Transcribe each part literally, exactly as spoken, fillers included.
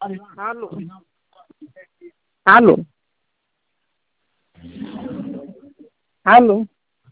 Alô? Alô? Alô?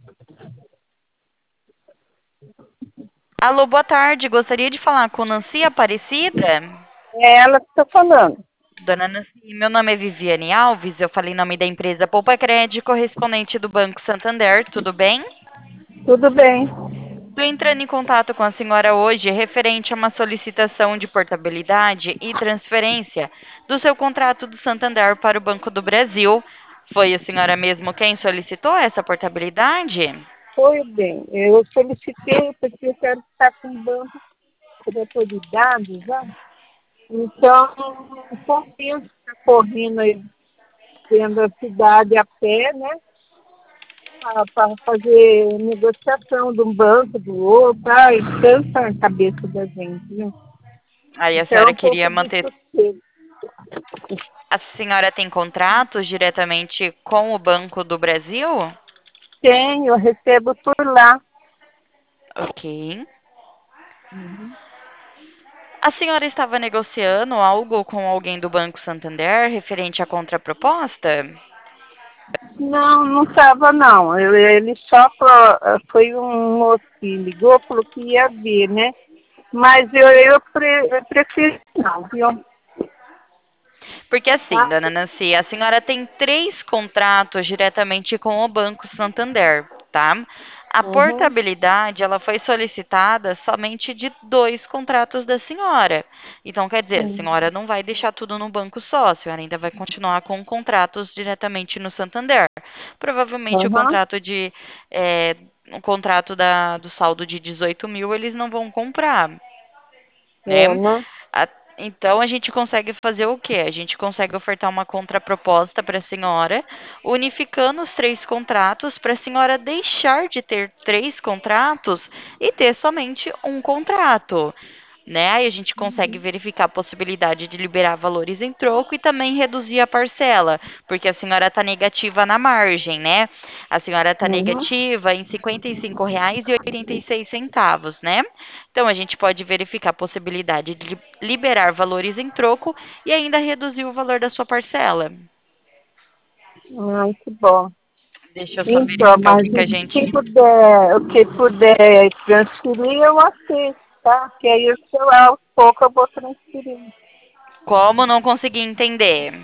Alô, boa tarde. Gostaria de falar com Nancy Aparecida. É ela que está falando. Dona Nancy, meu nome é Viviane Alves. Eu falei em nome da empresa Poupa Crédito, correspondente do Banco Santander. Tudo bem? Tudo bem? Estou entrando em contato com a senhora hoje referente a uma solicitação de portabilidade e transferência do seu contrato do Santander para o Banco do Brasil. Foi a senhora mesmo quem solicitou essa portabilidade? Foi bem. Eu solicitei porque eu quero estar com o banco de autoridades, né? Então, não compensa ficar correndo aí dentro da cidade a pé, né? Para fazer negociação de um banco, do outro, ai, cansa a cabeça da gente, né? Aí a Então, é senhora um pouco queria de manter. sossego. A senhora tem contratos diretamente com o Banco do Brasil? Tem, eu recebo por lá. Ok. Uhum. A senhora estava negociando algo com alguém do Banco Santander referente à contraproposta? Não, não estava não. Eu- ele só pro- foi um moço que ligou, falou que ia ver, né? Mas eu, eu, pre, eu prefiro não, viu? Porque assim, Tá? dona Nancy, a senhora tem três contratos diretamente com o Banco Santander, tá? A Uhum, portabilidade, ela foi solicitada somente de dois contratos da senhora. Então, quer dizer, a sim. senhora não vai deixar tudo no banco só, a senhora ainda vai continuar com contratos diretamente no Santander. Provavelmente o Uhum, contrato de, é, o contrato da, do saldo de dezoito mil, eles não vão comprar, é, né? né? A- então a gente consegue fazer o quê? A gente consegue ofertar uma contraproposta para a senhora, unificando os três contratos para a senhora deixar de ter três contratos e ter somente um contrato. Né? Aí a gente consegue verificar a possibilidade de liberar valores em troco e também reduzir a parcela, porque a senhora está negativa na margem, né? A senhora está Uhum. negativa em cinquenta e cinco reais e oitenta e seis centavos, né? Então, a gente pode verificar a possibilidade de li- liberar valores em troco e ainda reduzir o valor da sua parcela. Ai, que bom. Deixa eu só Então, verificar o mas que, que a o que gente. puder, o que puder transferir, eu aceito, tá? Que aí, eu, sei lá, aos poucos eu vou transferir. Como não consegui entender?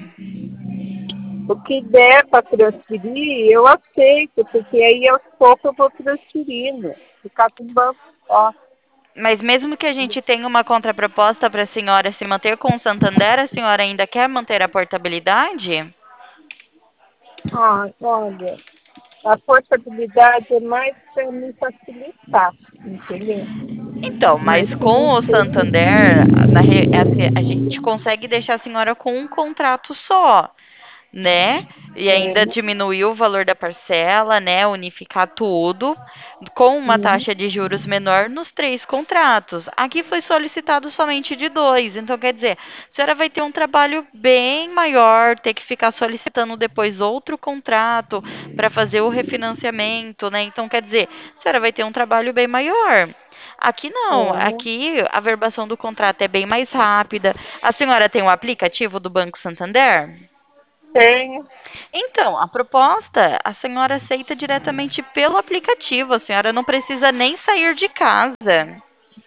O que der para transferir, eu aceito, porque aí aos poucos eu vou transferindo. Ficar com o banco só. Mas mesmo que a gente tenha uma contraproposta para a senhora se manter com o Santander, a senhora ainda quer manter a portabilidade? Ah, olha, a portabilidade é mais para me facilitar, entendeu? Então, Mas mas se não com o tem. Santander, na re- assim, a gente consegue deixar a senhora com um contrato só, né? E É, ainda diminuir o valor da parcela, né? Unificar tudo com uma uhum, taxa de juros menor nos três contratos. Aqui foi solicitado somente de dois, então quer dizer, a senhora vai ter um trabalho bem maior, ter que ficar solicitando depois outro contrato para fazer o refinanciamento, né? Então quer dizer, a senhora vai ter um trabalho bem maior. Aqui não, é, né? aqui a verbação do contrato é bem mais rápida. A senhora tem o aplicativo do Banco Santander? Tenho. Então, a proposta a senhora aceita diretamente pelo aplicativo, a senhora não precisa nem sair de casa.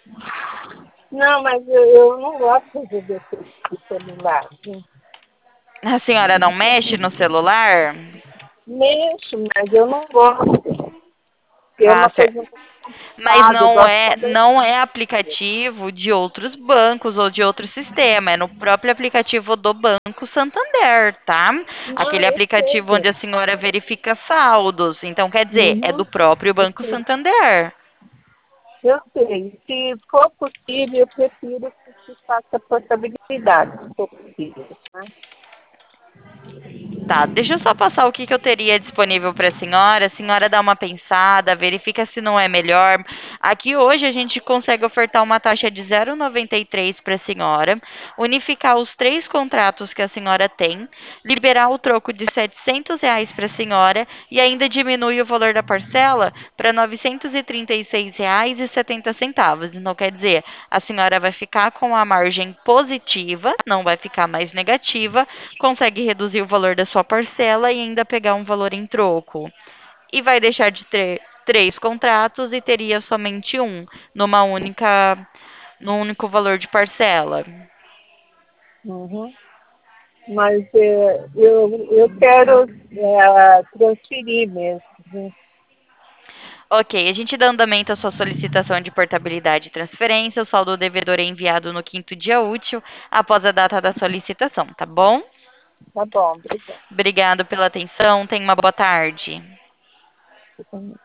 Não, mas eu, eu não gosto de resolver coisas de celular, viu? A senhora não mexe no celular? Mexo, mas eu não gosto. Porque é Ah, uma certo. coisa muito Mas complicada, eu não gosto de é, conversar. não é aplicativo de outros bancos ou de outro sistema, é no próprio aplicativo do Banco Santander, tá? Não, Aquele eu aplicativo sei. onde a senhora verifica saldos. Então, quer dizer, é do Uhum, próprio eu Banco sei. Santander. Eu sei. Se for possível, eu prefiro que se faça portabilidade, se for possível. Né? Tá, deixa eu só passar o que que eu teria disponível para a senhora. A senhora dá uma pensada, verifica se não é melhor. Aqui hoje a gente consegue ofertar uma taxa de zero vírgula noventa e três para a senhora, unificar os três contratos que a senhora tem, liberar o troco de setecentos reais para a senhora e ainda diminui o valor da parcela para novecentos e trinta e seis reais e setenta centavos. Então, quer dizer, a senhora vai ficar com a margem positiva, não vai ficar mais negativa, consegue reduzir o valor da sua parcela e ainda pegar um valor em troco. E vai deixar de ter três contratos e teria somente um, numa única, num único valor de parcela. Uhum. Mas é, eu, eu quero é, transferir mesmo. Né? Ok, a gente dá andamento à sua solicitação de portabilidade e transferência. O saldo devedor é enviado no quinto dia útil após a data da solicitação, tá bom? Tá bom, obrigada. Obrigado pela atenção. Tenha uma boa tarde.